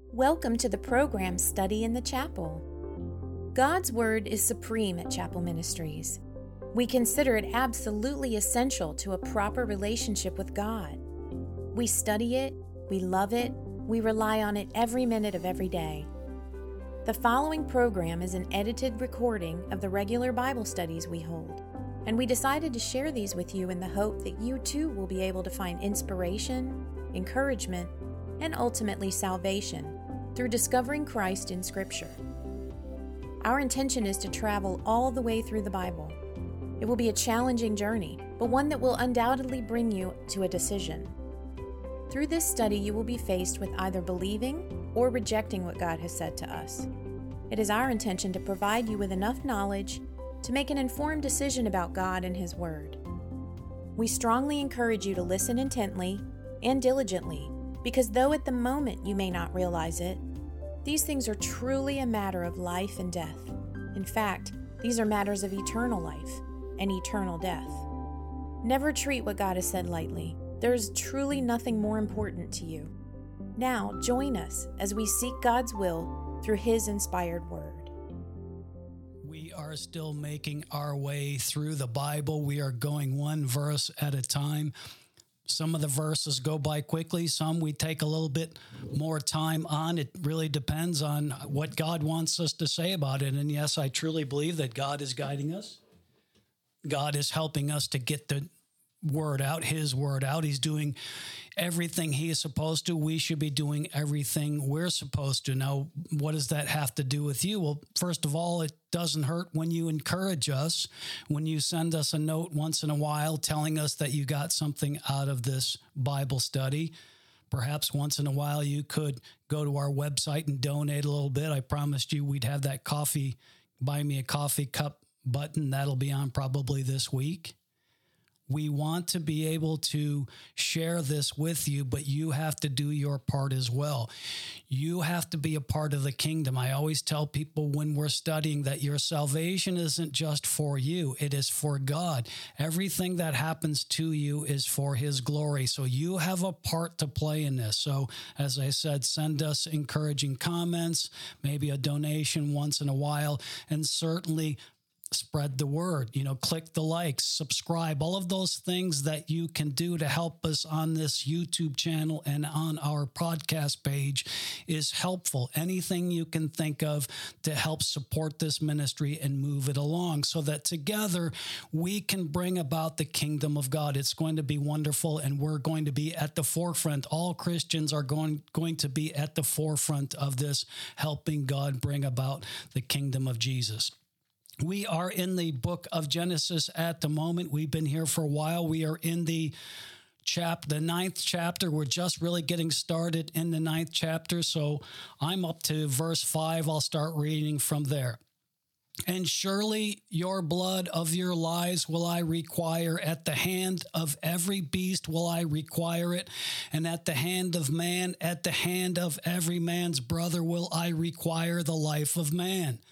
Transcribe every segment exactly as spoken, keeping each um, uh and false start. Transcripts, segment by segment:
Welcome to the program Study in the Chapel. God's Word is supreme at Chapel Ministries. We consider it absolutely essential to a proper relationship with God. We study it, we love it, we rely on it every minute of every day. The following program is an edited recording of the regular Bible studies we hold, and we decided to share these with you in the hope that you too will be able to find inspiration, encouragement, and ultimately salvation through discovering Christ in Scripture. Our intention is to travel all the way through the Bible. It will be a challenging journey, but one that will undoubtedly bring you to a decision. Through this study, you will be faced with either believing or rejecting what God has said to us. It is our intention to provide you with enough knowledge to make an informed decision about God and His Word. We strongly encourage you to listen intently and diligently, because though at the moment you may not realize it, these things are truly a matter of life and death. In fact, these are matters of eternal life and eternal death. Never treat what God has said lightly. There is truly nothing more important to you. Now, join us as we seek God's will through His inspired Word. We are still making our way through the Bible. We are going one verse at a time. Some of the verses go by quickly. Some we take a little bit more time on. It really depends on what God wants us to say about it. And yes, I truly believe that God is guiding us. God is helping us to get the word out, His word out. He's doing everything He is supposed to. We should be doing everything we're supposed to. Now, what does that have to do with you? Well, first of all, it doesn't hurt when you encourage us, when you send us a note once in a while telling us that you got something out of this Bible study. Perhaps once in a while you could go to our website and donate a little bit. I promised you we'd have that coffee, buy me a coffee cup button. That'll be on probably this week. We want to be able to share this with you, but you have to do your part as well. You have to be a part of the kingdom. I always tell people when we're studying that your salvation isn't just for you, it is for God. Everything that happens to you is for His glory. So you have a part to play in this. So as I said, send us encouraging comments, maybe a donation once in a while, and certainly spread the word, you know, click the likes, subscribe, all of those things that you can do to help us on this YouTube channel and on our podcast page is helpful. Anything you can think of to help support this ministry and move it along so that together we can bring about the kingdom of God. It's going to be wonderful, and we're going to be at the forefront. All Christians are going, going to be at the forefront of this, helping God bring about the kingdom of Jesus. We are in the book of Genesis at the moment. We've been here for a while. We are in the chap, the ninth chapter. We're just really getting started in the ninth chapter. So I'm up to verse five. I'll start reading from there. And surely your blood of your lives will I require, at the hand of every beast will I require it, and at the hand of man, at the hand of every man's brother will I require the life of man.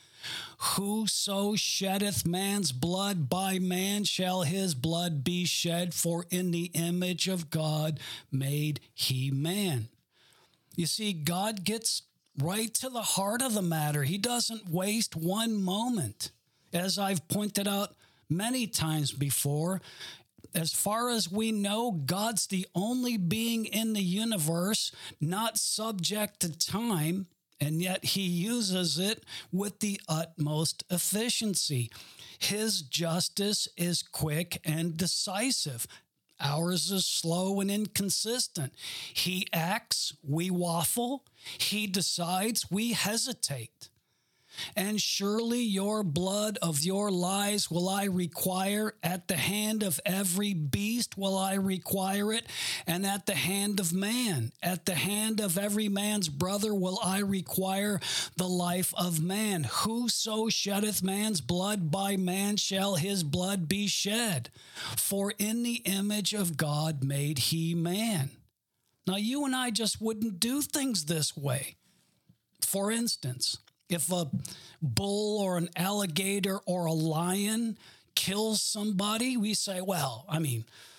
Whoso sheddeth man's blood, by man shall his blood be shed, for in the image of God made he man. You see, God gets right to the heart of the matter. He doesn't waste one moment. As I've pointed out many times before, as far as we know, God's the only being in the universe not subject to time, and yet He uses it with the utmost efficiency. His justice is quick and decisive. Ours is slow and inconsistent. He acts, we waffle. He decides, we hesitate. And surely your blood of your lives will I require, at the hand of every beast will I require it, and at the hand of man, at the hand of every man's brother will I require the life of man. Whoso sheddeth man's blood, by man shall his blood be shed. For in the image of God made he man. Now you and I just wouldn't do things this way. For instance, if a bull or an alligator or a lion kills somebody, we say, well, I mean,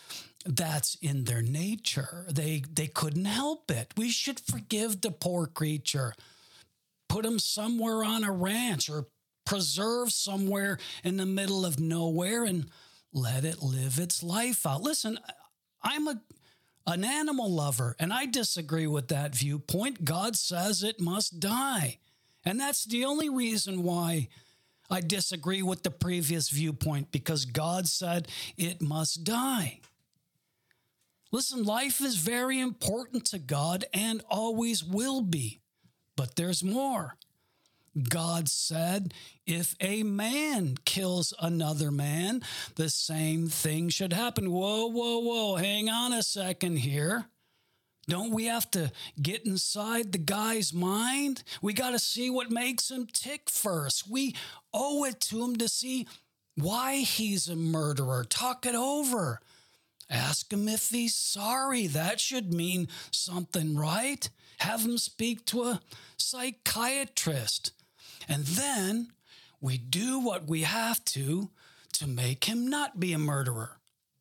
that's in their nature. They they couldn't help it. We should forgive the poor creature. Put him somewhere on a ranch or preserve somewhere in the middle of nowhere and let it live its life out. Listen, I'm a an animal lover, and I disagree with that viewpoint. God says it must die. And that's the only reason why I disagree with the previous viewpoint, because God said it must die. Listen, life is very important to God and always will be. But there's more. God said, if a man kills another man, the same thing should happen. Whoa, whoa, whoa, hang on a second here. Don't we have to get inside the guy's mind? We got to see what makes him tick first. We owe it to him to see why he's a murderer. Talk it over. Ask him if he's sorry. That should mean something, right? Have him speak to a psychiatrist. And then we do what we have to to make him not be a murderer.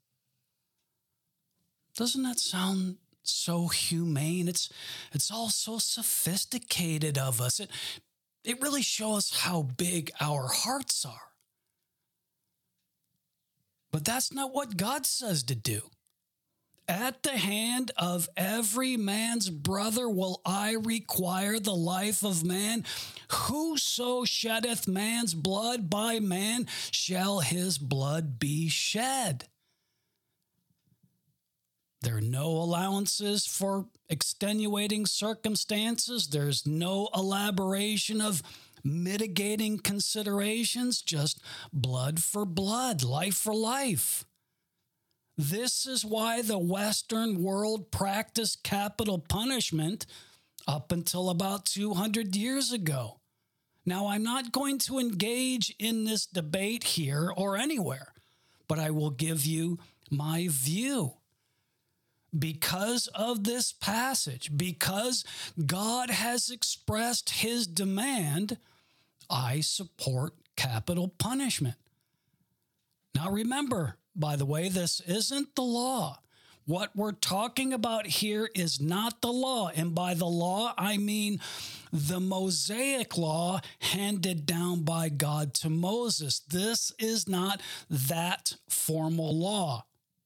Doesn't that sound so humane? It's it's all so sophisticated of us. It, it really shows how big our hearts are. But that's not what God says to do. At the hand of every man's brother will I require the life of man. Whoso sheddeth man's blood, by man shall his blood be shed. There are no allowances for extenuating circumstances. There's no elaboration of mitigating considerations, just blood for blood, life for life. This is why the Western world practiced capital punishment up until about two hundred years ago. Now, I'm not going to engage in this debate here or anywhere, but I will give you my view. Because of this passage, because God has expressed his demand, I support capital punishment. Now, remember, by the way, this isn't the law. What we're talking about here is not the law. And by the law, I mean the Mosaic law handed down by God to Moses. This is not that formal law.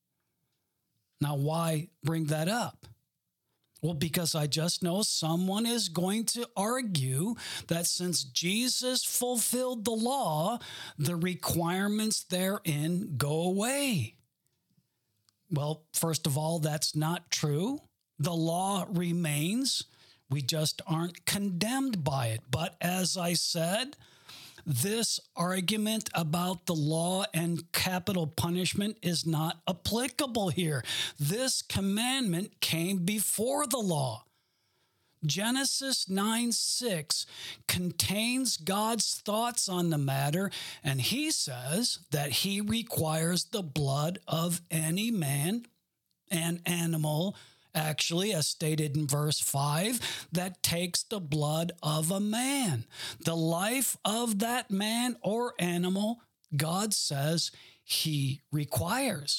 Now, why bring that up? Well, because I just know someone is going to argue that since Jesus fulfilled the law, the requirements therein go away. Well, first of all, that's not true. The law remains. We just aren't condemned by it. But as I said, this argument about the law and capital punishment is not applicable here. This commandment came before the law. Genesis nine six contains God's thoughts on the matter, and he says that he requires the blood of any man and animal, actually, as stated in verse five, that takes the blood of a man. The life of that man or animal, God says he requires,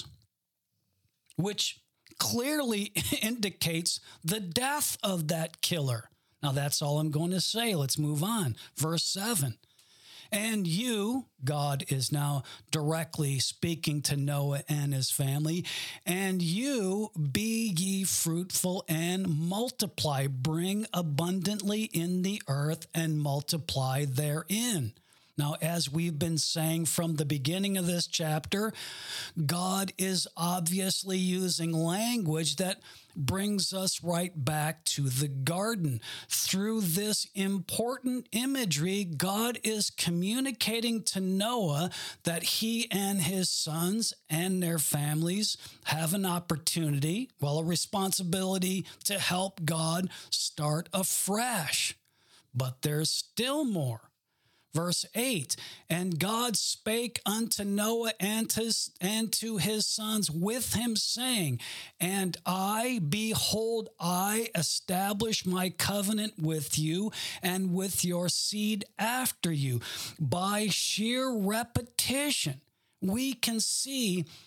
which clearly indicates the death of that killer. Now, that's all I'm going to say. Let's move on. Verse seven. And you, God is now directly speaking to Noah and his family, and you be ye fruitful and multiply, bring abundantly in the earth and multiply therein. Now, as we've been saying from the beginning of this chapter, God is obviously using language that brings us right back to the garden. Through this important imagery, God is communicating to Noah that he and his sons and their families have an opportunity, well, a responsibility to help God start afresh. But there's still more. Verse eight, and God spake unto Noah and to, his, and to his sons with him, saying, and I, behold, I establish my covenant with you and with your seed after you. By sheer repetition, we can see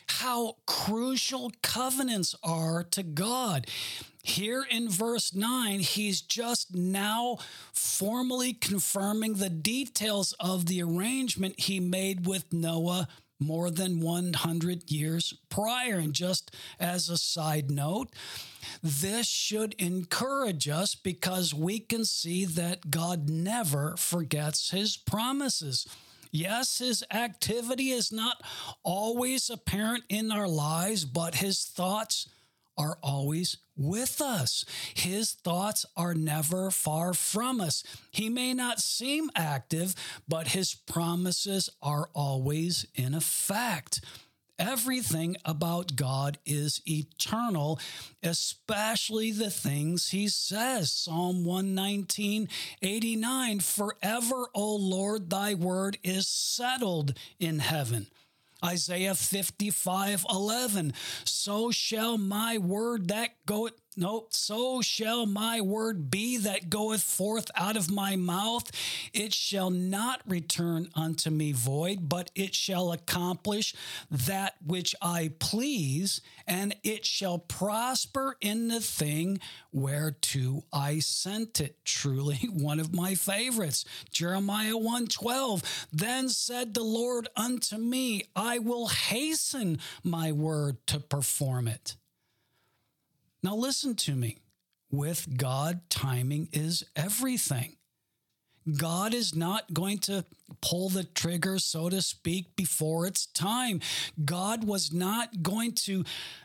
how crucial covenants are to God. Here in verse nine, he's just now formally confirming the details of the arrangement he made with Noah more than one hundred years prior. And just as a side note, this should encourage us because we can see that God never forgets his promises. Yes, his activity is not always apparent in our lives, but his thoughts are always with us. His thoughts are never far from us. He may not seem active, but his promises are always in effect. Everything about God is eternal, especially the things he says. Psalm one nineteen, eighty-nine, forever, O Lord, thy word is settled in heaven. Isaiah fifty-five, eleven, so shall my word that goeth, no, so shall my word be that goeth forth out of my mouth. It shall not return unto me void, but it shall accomplish that which I please, and it shall prosper in the thing whereto I sent it. Truly one of my favorites. Jeremiah one twelve, then said the Lord unto me, I will hasten my word to perform it. Now listen to me. With God, timing is everything. God is not going to pull the trigger, so to speak, before it's time. God was not going to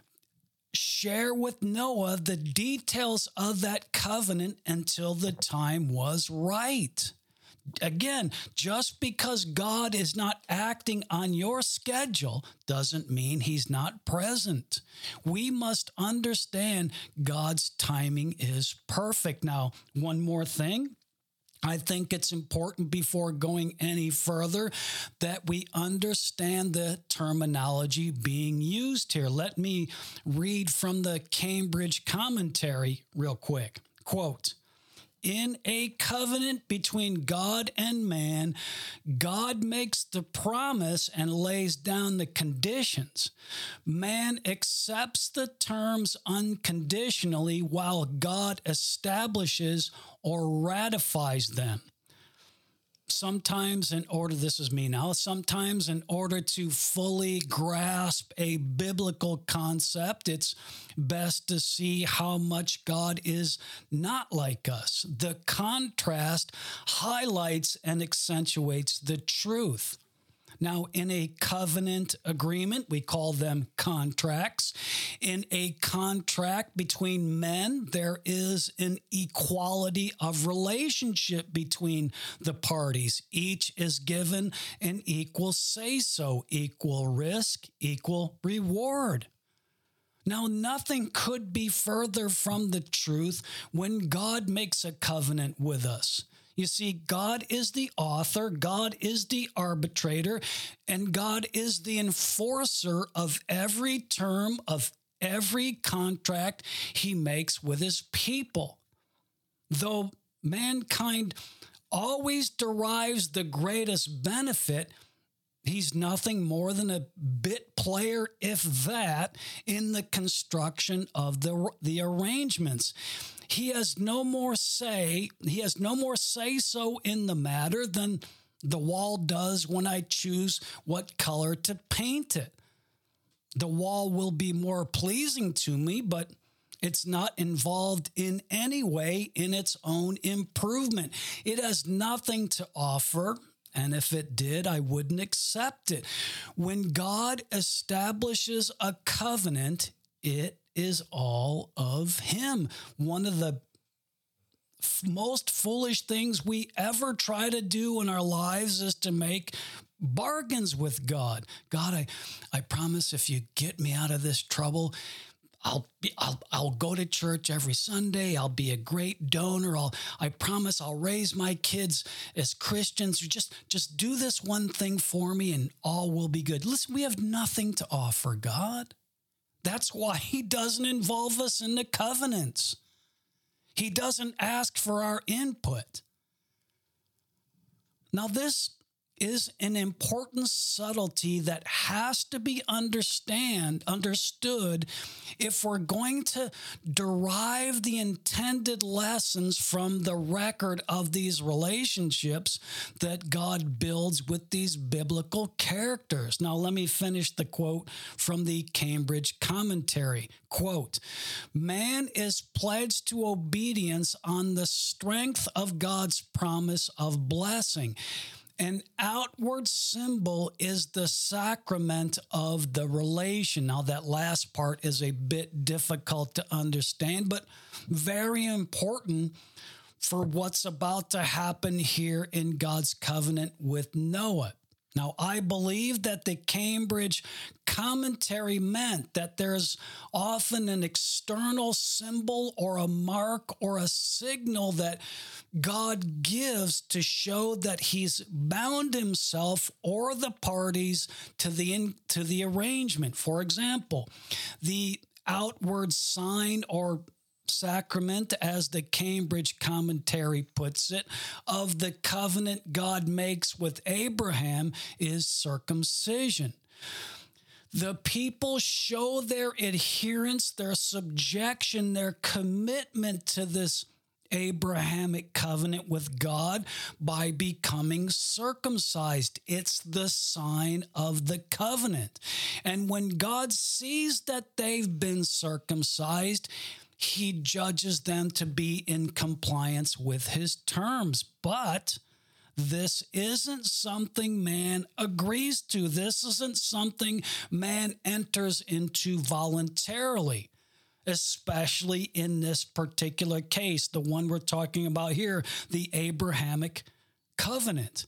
share with Noah the details of that covenant until the time was right. Again, just because God is not acting on your schedule doesn't mean he's not present. We must understand God's timing is perfect. Now, one more thing. I think it's important before going any further that we understand the terminology being used here. Let me read from the Cambridge Commentary real quick. Quote, in a covenant between God and man, God makes the promise and lays down the conditions. Man accepts the terms unconditionally while God establishes or ratifies them. Sometimes in order, this is me now, sometimes in order to fully grasp a biblical concept, it's best to see how much God is not like us. The contrast highlights and accentuates the truth. Now, in a covenant agreement, we call them contracts. In a contract between men, there is an equality of relationship between the parties. Each is given an equal say-so, equal risk, equal reward. Now, nothing could be further from the truth when God makes a covenant with us. You see, God is the author, God is the arbitrator, and God is the enforcer of every term of every contract he makes with his people. Though mankind always derives the greatest benefit, he's nothing more than a bit player, if that, in the construction of the, the arrangements. He has no more say, he has no more say-so in the matter than the wall does when I choose what color to paint it. The wall will be more pleasing to me, but it's not involved in any way in its own improvement. It has nothing to offer. And if it did, I wouldn't accept it. When God establishes a covenant, it is all of him. One of the f- most foolish things we ever try to do in our lives is to make bargains with God. God, I, I promise if you get me out of this trouble, I'll be, I'll, I'll go to church every Sunday. I'll be a great donor. I'll, I promise I'll raise my kids as Christians. Just, just do this one thing for me and all will be good. Listen, we have nothing to offer God. That's why he doesn't involve us in the covenants. He doesn't ask for our input. Now, this is an important subtlety that has to be understand understood if we're going to derive the intended lessons from the record of these relationships that God builds with these biblical characters. Now, let me finish the quote from the Cambridge Commentary. Quote, "Man is pledged to obedience on the strength of God's promise of blessing. An outward symbol is the sacrament of the relation." Now, that last part is a bit difficult to understand, but very important for what's about to happen here in God's covenant with Noah. Now, I believe that the Cambridge Commentary meant that there's often an external symbol or a mark or a signal that God gives to show that he's bound himself or the parties to the, in, to the arrangement. For example, the outward sign or sacrament, as the Cambridge Commentary puts it, of the covenant God makes with Abraham is circumcision. The people show their adherence, their subjection, their commitment to this Abrahamic covenant with God by becoming circumcised. It's the sign of the covenant. And when God sees that they've been circumcised, he judges them to be in compliance with his terms. But this isn't something man agrees to. This isn't something man enters into voluntarily, especially in this particular case, the one we're talking about here, the Abrahamic covenant.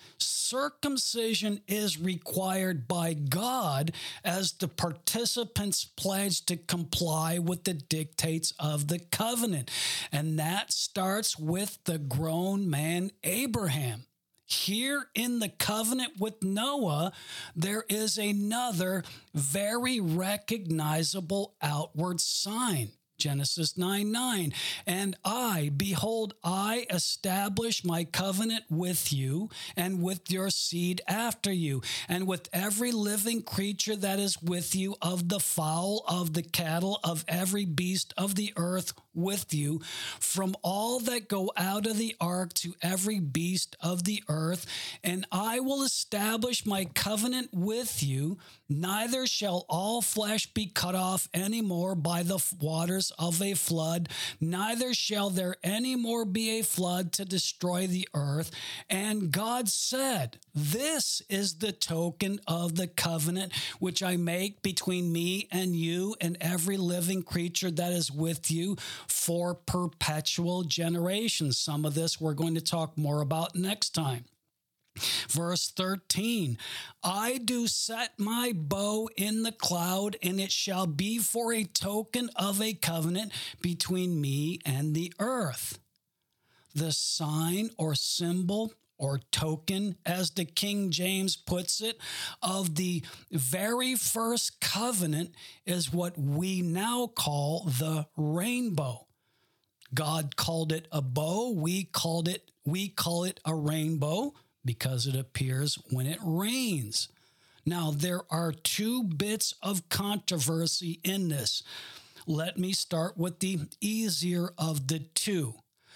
Circumcision is required by God as the participants pledge to comply with the dictates of the covenant. And that starts with the grown man Abraham. Here in the covenant with Noah, there is another very recognizable outward sign. Genesis nine nine, "And I, behold, I establish my covenant with you and with your seed after you, and with every living creature that is with you, of the fowl, of the cattle, of every beast of the earth with you, from all that go out of the ark to every beast of the earth. And I will establish my covenant with you. Neither shall all flesh be cut off any more by the waters of a flood, neither shall there any more be a flood to destroy the earth. And God said, this is the token of the covenant which I make between me and you and every living creature that is with you for perpetual generations." Some of this we're going to talk more about next time. Verse thirteen, "I do set my bow in the cloud, and it shall be for a token of a covenant between me and the earth." The sign or symbol or token, as the King James puts it, of the very first covenant is what we now call the rainbow. God called it a bow. We called it, we call it a rainbow, because it appears when it rains. Now, there are two bits of controversy in this. Let me start with the easier of the two.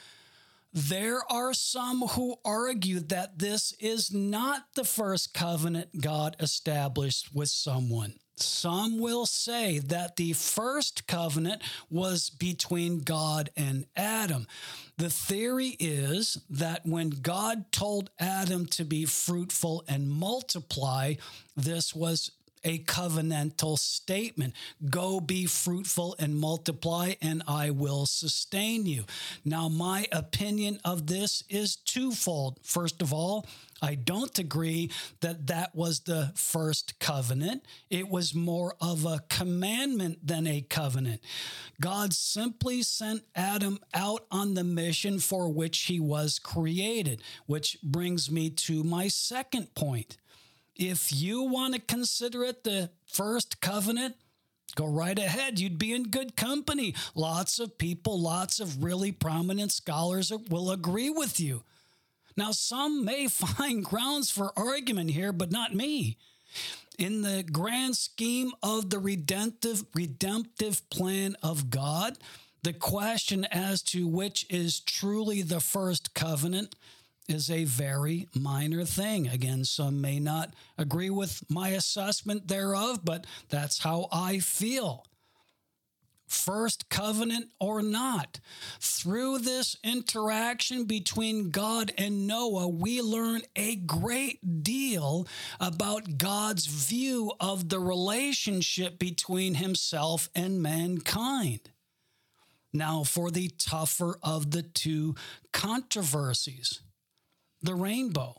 There are some who argue that this is not the first covenant God established with someone. Some will say that the first covenant was between God and Adam. The theory is that when God told Adam to be fruitful and multiply, this was a covenantal statement. Go be fruitful and multiply, and I will sustain you. Now, my opinion of this is twofold. First of all, I don't agree that that was the first covenant. It was more of a commandment than a covenant. God simply sent Adam out on the mission for which he was created, which brings me to my second point. If you want to consider it the first covenant, go right ahead. You'd be in good company. Lots of people, lots of really prominent scholars will agree with you. Now, some may find grounds for argument here, but not me. In the grand scheme of the redemptive, redemptive plan of God, the question as to which is truly the first covenant is a very minor thing. Again, some may not agree with my assessment thereof, but that's how I feel. First covenant or not, through this interaction between God and Noah, we learn a great deal about God's view of the relationship between himself and mankind. Now, for the tougher of the two controversies, the rainbow.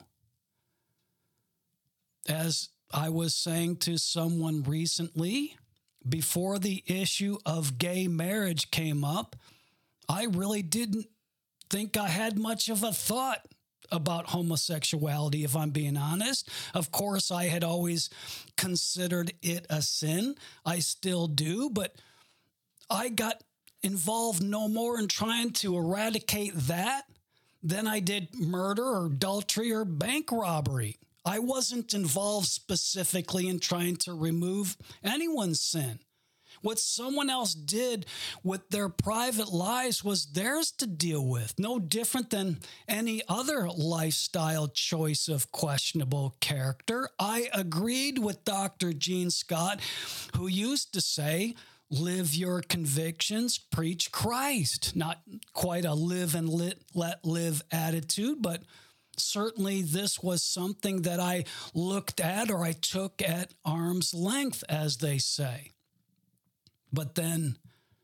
As I was saying to someone recently, before the issue of gay marriage came up, I really didn't think I had much of a thought about homosexuality, if I'm being honest. Of course, I had always considered it a sin. I still do, but I got involved no more in trying to eradicate that than I did murder or adultery or bank robbery. I wasn't involved specifically in trying to remove anyone's sin. What someone else did with their private lives was theirs to deal with, no different than any other lifestyle choice of questionable character. I agreed with Doctor Gene Scott, who used to say, live your convictions, preach Christ. Not quite a live and lit, let live attitude, but certainly this was something that I looked at or I took at arm's length, as they say. But then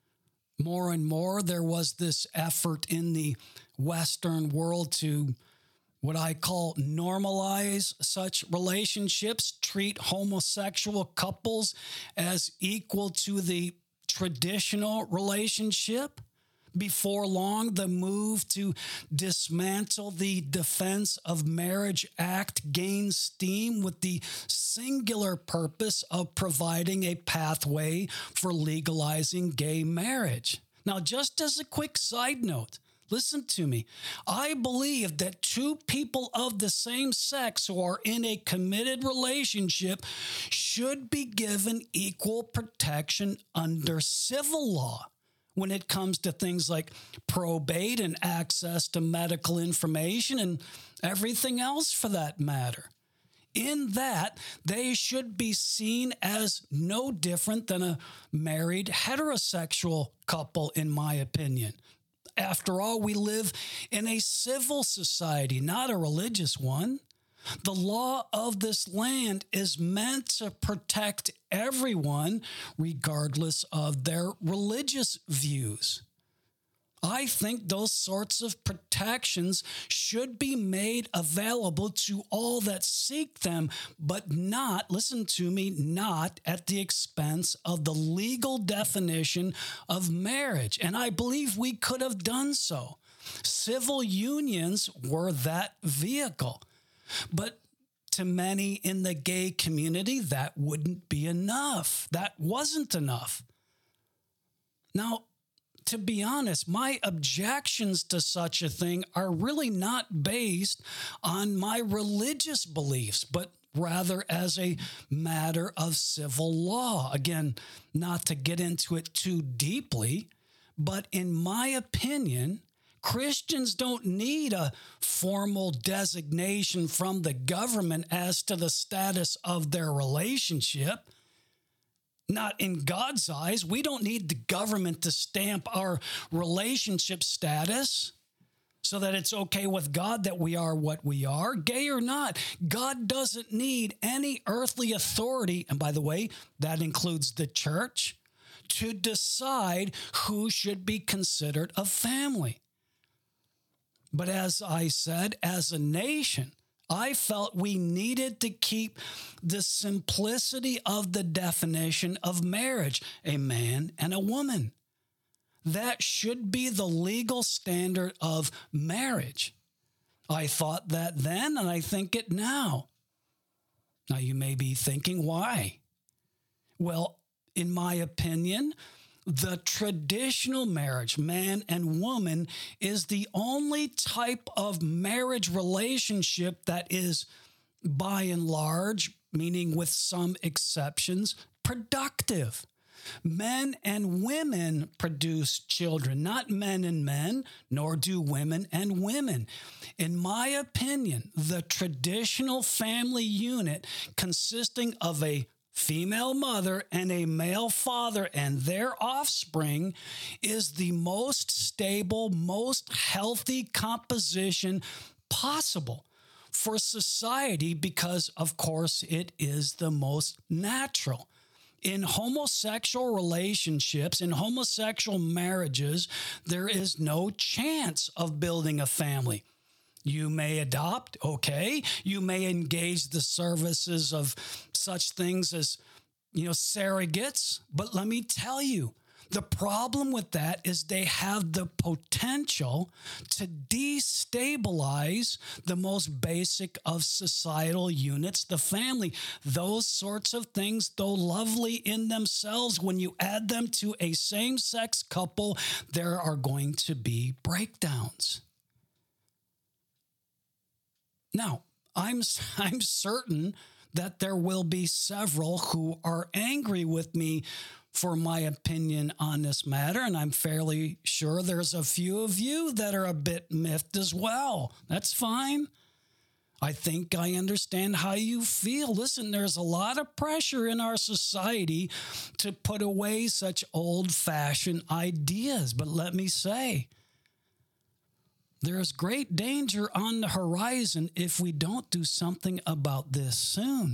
more and more there was this effort in the Western world to what I call normalize such relationships, treat homosexual couples as equal to the traditional relationship. Before long, the move to dismantle the Defense of Marriage Act gained steam with the singular purpose of providing a pathway for legalizing gay marriage. Now, just as a quick side note, listen to me. I believe that two people of the same sex who are in a committed relationship should be given equal protection under civil law when it comes to things like probate and access to medical information and everything else for that matter. In that, they should be seen as no different than a married heterosexual couple, in my opinion. After all, we live in a civil society, not a religious one. The law of this land is meant to protect everyone, regardless of their religious views. I think those sorts of protections should be made available to all that seek them, but not, listen to me, not at the expense of the legal definition of marriage. And I believe we could have done so. Civil unions were that vehicle. But to many in the gay community, that wouldn't be enough. That wasn't enough. Now, to be honest, my objections to such a thing are really not based on my religious beliefs, but rather as a matter of civil law. Again, not to get into it too deeply, but in my opinion, Christians don't need a formal designation from the government as to the status of their relationship. Not in God's eyes. We don't need the government to stamp our relationship status so that it's okay with God that we are what we are, gay or not. God doesn't need any earthly authority, and by the way, that includes the church, to decide who should be considered a family. But as I said, as a nation, I felt we needed to keep the simplicity of the definition of marriage, a man and a woman. That should be the legal standard of marriage. I thought that then, and I think it now. Now, you may be thinking, why? Well, in my opinion, the traditional marriage, man and woman, is the only type of marriage relationship that is, by and large, meaning with some exceptions, productive. Men and women produce children, not men and men, nor do women and women. In my opinion, the traditional family unit consisting of a female mother and a male father and their offspring is the most stable, most healthy composition possible for society because, of course, it is the most natural. In homosexual relationships, in homosexual marriages, there is no chance of building a family. You may adopt, okay. You may engage the services of such things as, you know, surrogates. But let me tell you, the problem with that is they have the potential to destabilize the most basic of societal units, the family. Those sorts of things, though lovely in themselves, when you add them to a same-sex couple, there are going to be breakdowns. Now, I'm I'm certain that there will be several who are angry with me for my opinion on this matter, and I'm fairly sure there's a few of you that are a bit miffed as well. That's fine. I think I understand how you feel. Listen, there's a lot of pressure in our society to put away such old-fashioned ideas, but let me say, there is great danger on the horizon if we don't do something about this soon.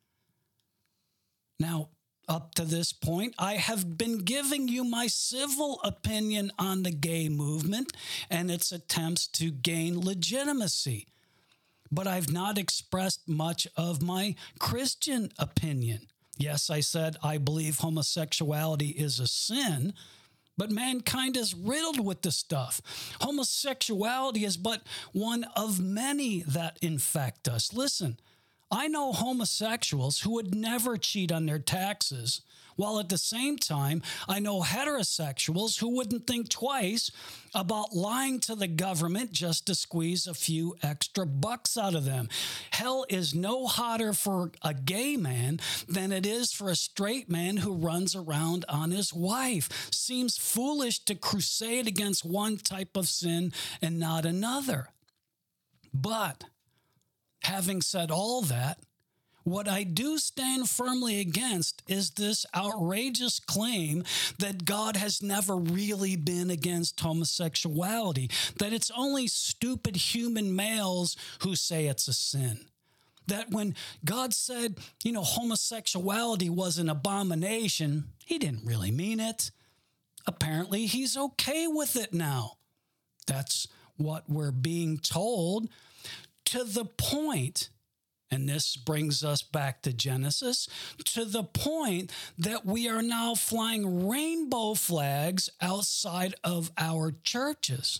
Now, up to this point, I have been giving you my civil opinion on the gay movement and its attempts to gain legitimacy. But I've not expressed much of my Christian opinion. Yes, I said I believe homosexuality is a sin, but mankind is riddled with this stuff. Homosexuality is but one of many that infect us. Listen, I know homosexuals who would never cheat on their taxes, while at the same time, I know heterosexuals who wouldn't think twice about lying to the government just to squeeze a few extra bucks out of them. Hell is no hotter for a gay man than it is for a straight man who runs around on his wife. Seems foolish to crusade against one type of sin and not another. But having said all that, what I do stand firmly against is this outrageous claim that God has never really been against homosexuality, that it's only stupid human males who say it's a sin. That when God said, you know, homosexuality was an abomination, he didn't really mean it. Apparently, he's okay with it now. That's what we're being told, to the point, and this brings us back to Genesis, to the point that we are now flying rainbow flags outside of our churches.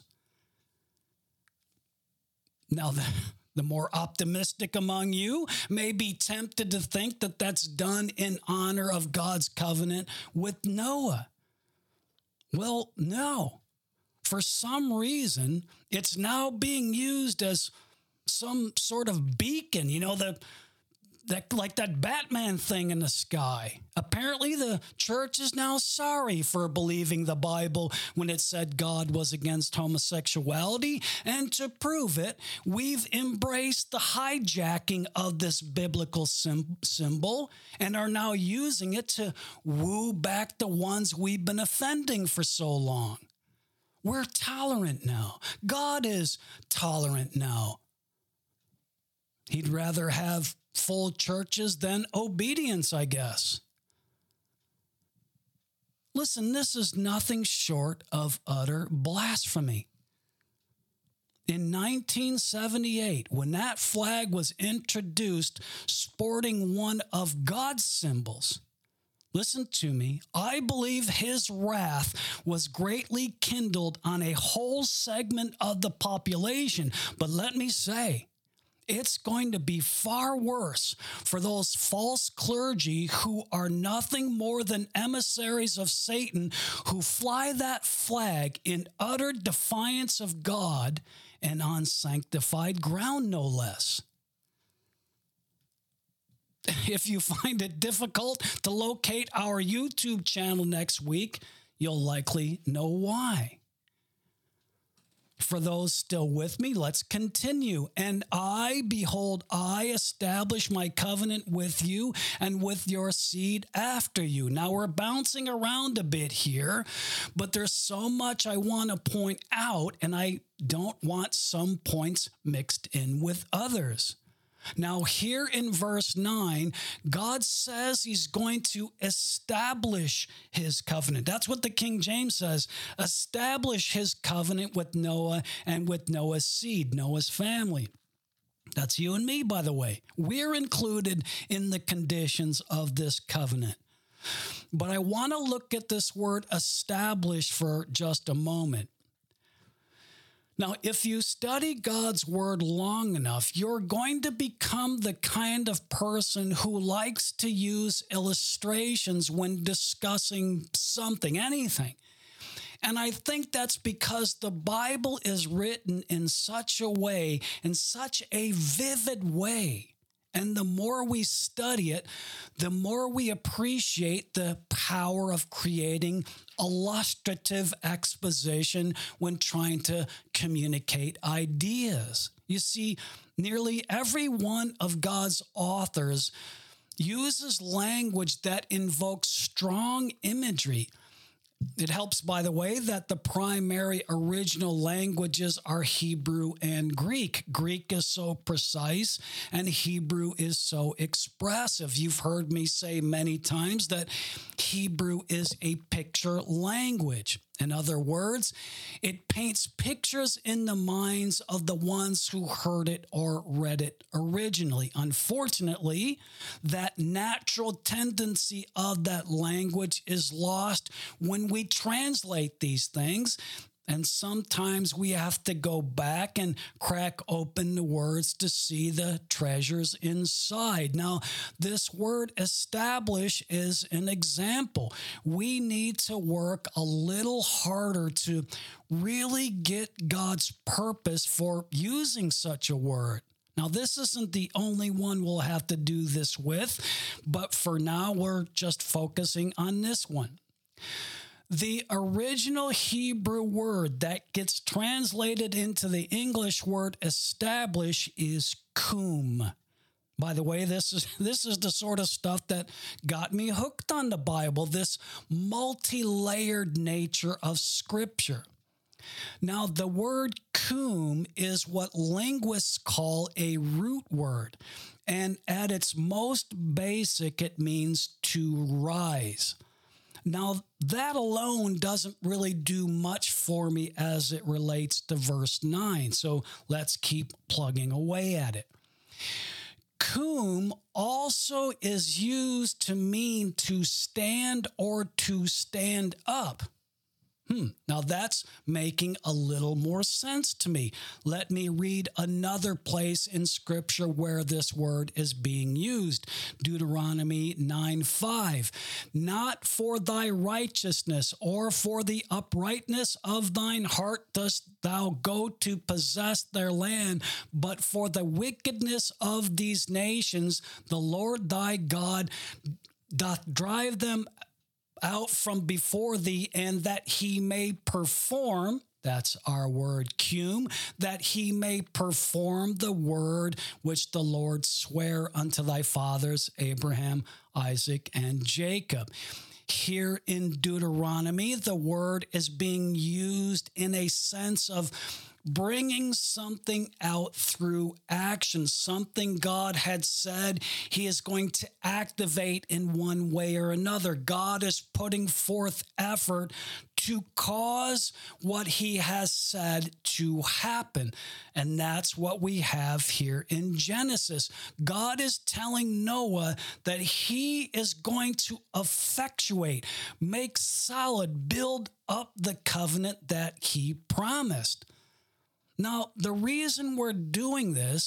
Now, the, the more optimistic among you may be tempted to think that that's done in honor of God's covenant with Noah. Well, no. For some reason, it's now being used as some sort of beacon, you know, the that like that Batman thing in the sky. Apparently, the church is now sorry for believing the Bible when it said God was against homosexuality. And to prove it, we've embraced the hijacking of this biblical sim- symbol and are now using it to woo back the ones we've been offending for so long. We're tolerant now. God is tolerant now. He'd rather have full churches than obedience, I guess. Listen, this is nothing short of utter blasphemy. In nineteen seventy-eight, when that flag was introduced sporting one of God's symbols, listen to me, I believe his wrath was greatly kindled on a whole segment of the population. But let me say, It's going to be far worse for those false clergy who are nothing more than emissaries of Satan, who fly that flag in utter defiance of God and on sanctified ground, no less. If you find it difficult to locate our YouTube channel next week, you'll likely know why. For those still with me, let's continue. And I, behold, I establish my covenant with you and with your seed after you. Now we're bouncing around a bit here, but there's so much I want to point out, and I don't want some points mixed in with others. Now, here in verse nine, God says he's going to establish his covenant. That's what the King James says. Establish his covenant with Noah and with Noah's seed, Noah's family. That's you and me, by the way. We're included in the conditions of this covenant. But I want to look at this word establish for just a moment. Now, if you study God's word long enough, you're going to become the kind of person who likes to use illustrations when discussing something, anything. And I think that's because the Bible is written in such a way, in such a vivid way. And the more we study it, the more we appreciate the power of creating illustrative exposition when trying to communicate ideas. You see, nearly every one of God's authors uses language that invokes strong imagery. It helps, by the way, that the primary original languages are Hebrew and Greek. Greek is so precise and Hebrew is so expressive. You've heard me say many times that Hebrew is a picture language. In other words, it paints pictures in the minds of the ones who heard it or read it originally. Unfortunately, that natural tendency of that language is lost when we translate these things. And sometimes we have to go back and crack open the words to see the treasures inside. Now, this word establish is an example. We need to work a little harder to really get God's purpose for using such a word. Now, this isn't the only one we'll have to do this with, but for now, we're just focusing on this one. The original Hebrew word that gets translated into the English word establish is kum. By the way, this is this is the sort of stuff that got me hooked on the Bible, this multi-layered nature of Scripture. Now, the word kum is what linguists call a root word, and at its most basic, it means to rise. Now, that alone doesn't really do much for me as it relates to verse nine, so let's keep plugging away at it. Kum also is used to mean to stand or to stand up. Hmm, now that's making a little more sense to me. Let me read another place in Scripture where this word is being used. Deuteronomy nine five. Not for thy righteousness or for the uprightness of thine heart dost thou go to possess their land, but for the wickedness of these nations, the Lord thy God doth drive them out from before thee, and that he may perform, that's our word cum, that he may perform the word which the Lord sware unto thy fathers, Abraham, Isaac, and Jacob. Here in Deuteronomy, the word is being used in a sense of bringing something out through action, something God had said he is going to activate in one way or another. God is putting forth effort to cause what he has said to happen. And that's what we have here in Genesis. God is telling Noah that he is going to effectuate, make solid, build up the covenant that he promised. Now, the reason we're doing this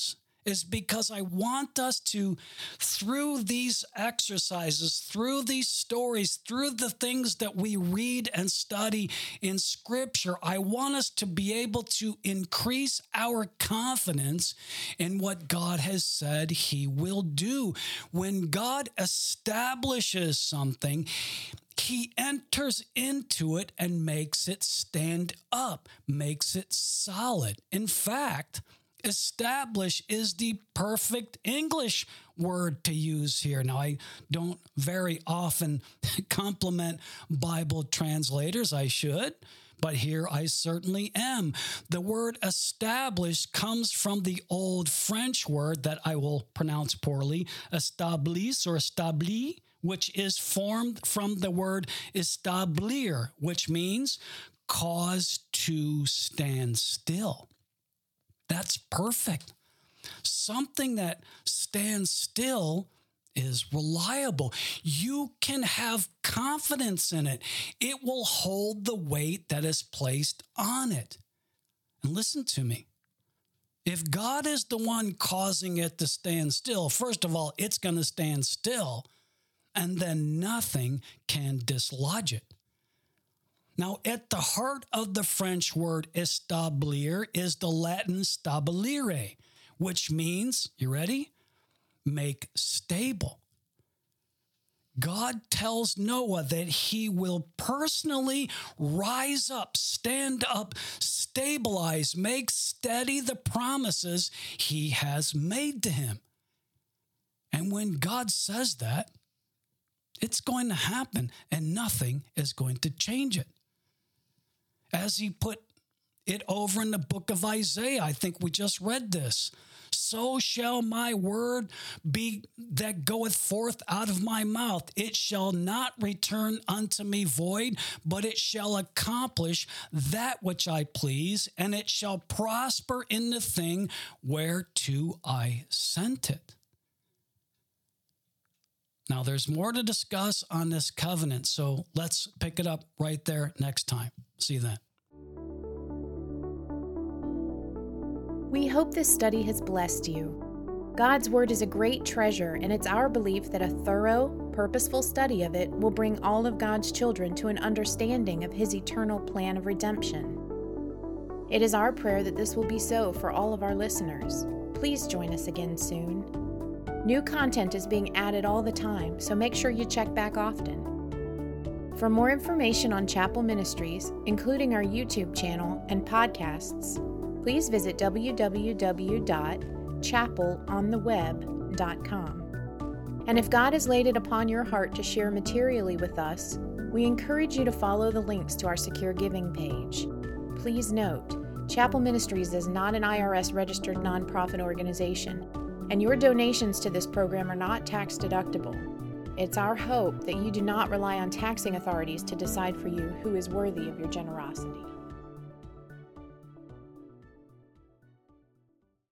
is because I want us to, through these exercises, through these stories, through the things that we read and study in Scripture, I want us to be able to increase our confidence in what God has said He will do. When God establishes something, He enters into it and makes it stand up, makes it solid. In fact, establish is the perfect English word to use here. Now, I don't very often compliment Bible translators. I should, but here I certainly am. The word establish comes from the old French word that I will pronounce poorly, établis or établi, which is formed from the word establir, which means cause to stand still. That's perfect. Something that stands still is reliable. You can have confidence in it. It will hold the weight that is placed on it. And listen to me. If God is the one causing it to stand still, first of all, it's going to stand still, and then nothing can dislodge it. Now, at the heart of the French word establir is the Latin stabilire, which means, you ready? Make stable. God tells Noah that he will personally rise up, stand up, stabilize, make steady the promises he has made to him. And when God says that, it's going to happen, and nothing is going to change it. As he put it over in the book of Isaiah, I think we just read this. So shall my word be that goeth forth out of my mouth. It shall not return unto me void, but it shall accomplish that which I please, and it shall prosper in the thing whereto I sent it. Now, there's more to discuss on this covenant, so let's pick it up right there next time. See you then. We hope this study has blessed you. God's Word is a great treasure, and it's our belief that a thorough, purposeful study of it will bring all of God's children to an understanding of His eternal plan of redemption. It is our prayer that this will be so for all of our listeners. Please join us again soon. New content is being added all the time, so make sure you check back often. For more information on Chapel Ministries, including our YouTube channel and podcasts, please visit w w w dot chapel on the web dot com. And if God has laid it upon your heart to share materially with us, we encourage you to follow the links to our secure giving page. Please note, Chapel Ministries is not an I R S-registered nonprofit organization, and your donations to this program are not tax deductible. It's our hope that you do not rely on taxing authorities to decide for you who is worthy of your generosity.